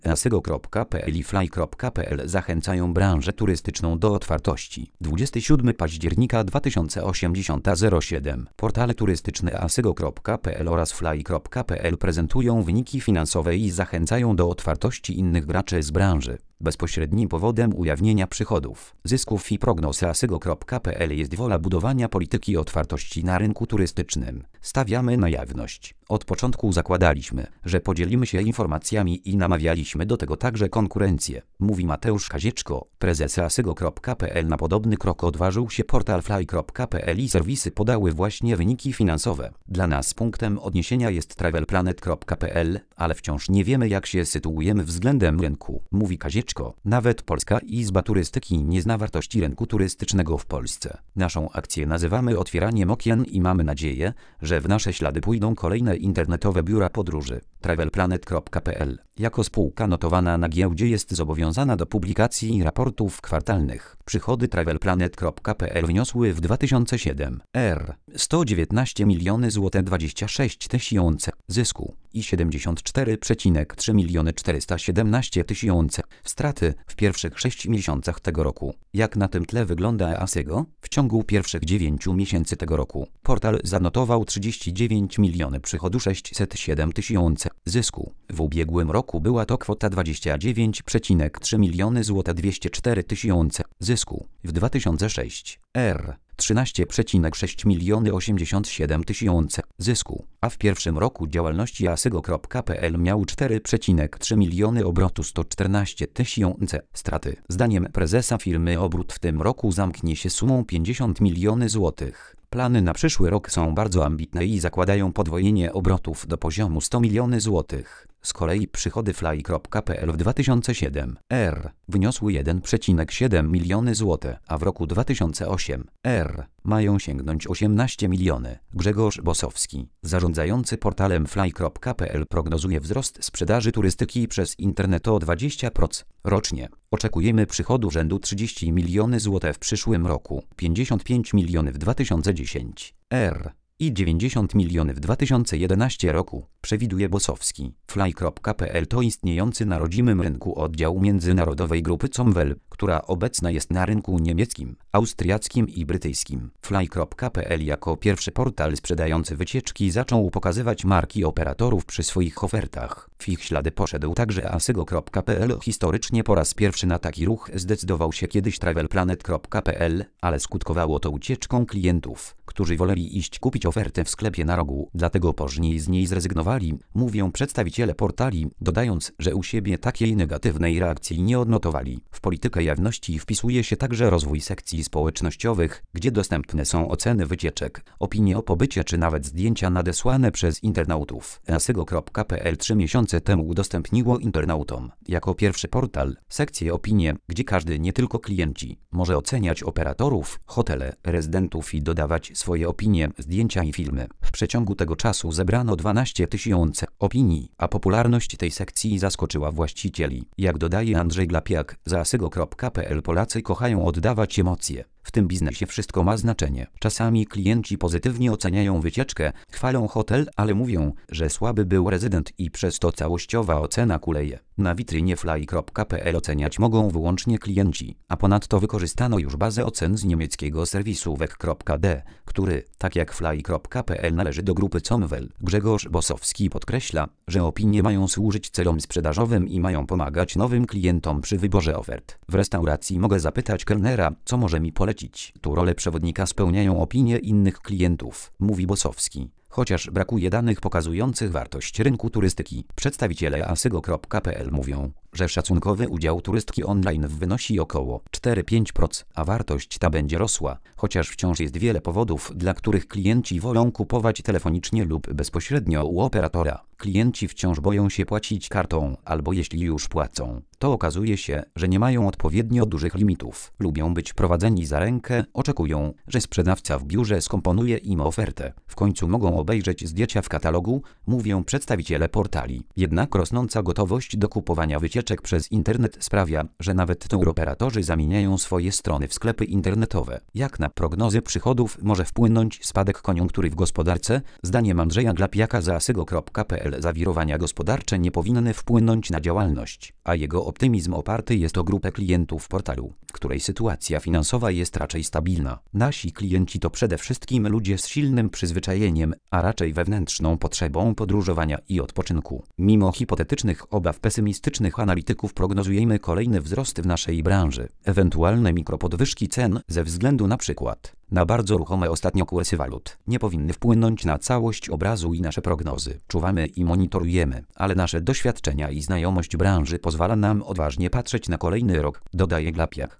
Asego.pl i Fly.pl zachęcają branżę turystyczną do otwartości. 27 października 2007. Portale turystyczne Asego.pl oraz Fly.pl prezentują wyniki finansowe i zachęcają do otwartości innych graczy z branży. Bezpośrednim powodem ujawnienia przychodów, zysków i prognoz Asego.pl jest wola budowania polityki otwartości na rynku turystycznym. Stawiamy na jawność. Od początku zakładaliśmy, że podzielimy się informacjami i namawialiśmy do tego także konkurencję, mówi Mateusz Kazieczko, prezes Asego.pl. Na podobny krok odważył się portal Fly.pl i serwisy podały właśnie wyniki finansowe. Dla nas punktem odniesienia jest travelplanet.pl, ale wciąż nie wiemy, jak się sytuujemy względem rynku, mówi Kazieczko. Nawet Polska Izba Turystyki nie zna wartości rynku turystycznego w Polsce. Naszą akcję nazywamy otwieraniem okien i mamy nadzieję, że w nasze ślady pójdą kolejne internetowe biura podróży. Travelplanet.pl jako spółka notowana na giełdzie jest zobowiązana do publikacji raportów kwartalnych. Przychody Travelplanet.pl wyniosły w 2007 r. 119 miliony zł 26 tysiące zysku i 74,3 miliony 417 tysiące straty w pierwszych 6 miesiącach tego roku. Jak na tym tle wygląda Asego? W ciągu pierwszych 9 miesięcy tego roku portal zanotował 39 miliony przychodu 607 tysiące zysku. W ubiegłym roku była to kwota 29,3 miliony zł 204 tysiące zysku. W 2006 r. 13,6 miliony 87 tysiące zysku, a w pierwszym roku działalności Asego.pl miał 4,3 miliony obrotu 114 tysiące straty. Zdaniem prezesa firmy obrót w tym roku zamknie się sumą 50 miliony złotych. Plany na przyszły rok są bardzo ambitne i zakładają podwojenie obrotów do poziomu 100 miliony złotych. Z kolei przychody Fly.pl w 2007 r. wyniosły 1,7 miliony zł, a w roku 2008 r. mają sięgnąć 18 miliony. Grzegorz Bosowski, zarządzający portalem Fly.pl, prognozuje wzrost sprzedaży turystyki przez internet o 20% rocznie. Oczekujemy przychodu rzędu 30 miliony zł w przyszłym roku, 55 miliony w 2010 r. i 90 miliony w 2011 roku, przewiduje Bosowski. Fly.pl to istniejący na rodzimym rynku oddział międzynarodowej grupy Comwell, która obecna jest na rynku niemieckim, austriackim i brytyjskim. Fly.pl jako pierwszy portal sprzedający wycieczki zaczął pokazywać marki operatorów przy swoich ofertach. W ich ślady poszedł także Asego.pl. Historycznie po raz pierwszy na taki ruch zdecydował się kiedyś Travelplanet.pl, ale skutkowało to ucieczką klientów, którzy woleli iść kupić ofertę w sklepie na rogu, dlatego później z niej zrezygnowali, mówią przedstawiciele portali, dodając, że u siebie takiej negatywnej reakcji nie odnotowali. W politykę jawności wpisuje się także rozwój sekcji społecznościowych, gdzie dostępne są oceny wycieczek, opinie o pobycie czy nawet zdjęcia nadesłane przez internautów. Asego.pl 3 miesiące temu udostępniło internautom, jako pierwszy portal, sekcję opinie, gdzie każdy, nie tylko klienci, może oceniać operatorów, hotele, rezydentów i dodawać swoje opinie, zdjęcia i filmy. W przeciągu tego czasu zebrano 12 tysięcy opinii, a popularność tej sekcji zaskoczyła właścicieli. Jak dodaje Andrzej Glapiak, za Asego.pl Polacy kochają oddawać emocje. W tym biznesie wszystko ma znaczenie. Czasami klienci pozytywnie oceniają wycieczkę, chwalą hotel, ale mówią, że słaby był rezydent i przez to całościowa ocena kuleje. Na witrynie Fly.pl oceniać mogą wyłącznie klienci, a ponadto wykorzystano już bazę ocen z niemieckiego serwisu weg.de, który, tak jak Fly.pl, należy do grupy Comwell. Grzegorz Bosowski podkreśla, że opinie mają służyć celom sprzedażowym i mają pomagać nowym klientom przy wyborze ofert. W restauracji mogę zapytać kelnera, co może mi polecić. Tu rolę przewodnika spełniają opinie innych klientów, mówi Bosowski. Chociaż brakuje danych pokazujących wartość rynku turystyki, przedstawiciele Asego.pl mówią, że szacunkowy udział turystki online wynosi około 4-5%, a wartość ta będzie rosła, chociaż wciąż jest wiele powodów, dla których klienci wolą kupować telefonicznie lub bezpośrednio u operatora. Klienci wciąż boją się płacić kartą, albo jeśli już płacą, to okazuje się, że nie mają odpowiednio dużych limitów. Lubią być prowadzeni za rękę, oczekują, że sprzedawca w biurze skomponuje im ofertę. W końcu mogą obejrzeć zdjęcia w katalogu, mówią przedstawiciele portali. Jednak rosnąca gotowość do kupowania wycieczek ucieczek przez internet sprawia, że nawet touroperatorzy zamieniają swoje strony w sklepy internetowe. Jak na prognozy przychodów może wpłynąć spadek koniunktury w gospodarce? Zdaniem Andrzeja Glapiaka z asygo.pl zawirowania gospodarcze nie powinny wpłynąć na działalność, a jego optymizm oparty jest o grupę klientów portalu, której sytuacja finansowa jest raczej stabilna. Nasi klienci to przede wszystkim ludzie z silnym przyzwyczajeniem, a raczej wewnętrzną potrzebą podróżowania i odpoczynku. Mimo hipotetycznych obaw pesymistycznych analityków prognozujemy kolejny wzrost w naszej branży. Ewentualne mikropodwyżki cen ze względu na przykład na bardzo ruchome ostatnio kursy walut nie powinny wpłynąć na całość obrazu i nasze prognozy. Czuwamy i monitorujemy, ale nasze doświadczenia i znajomość branży pozwala nam odważnie patrzeć na kolejny rok, dodaje Glapiak.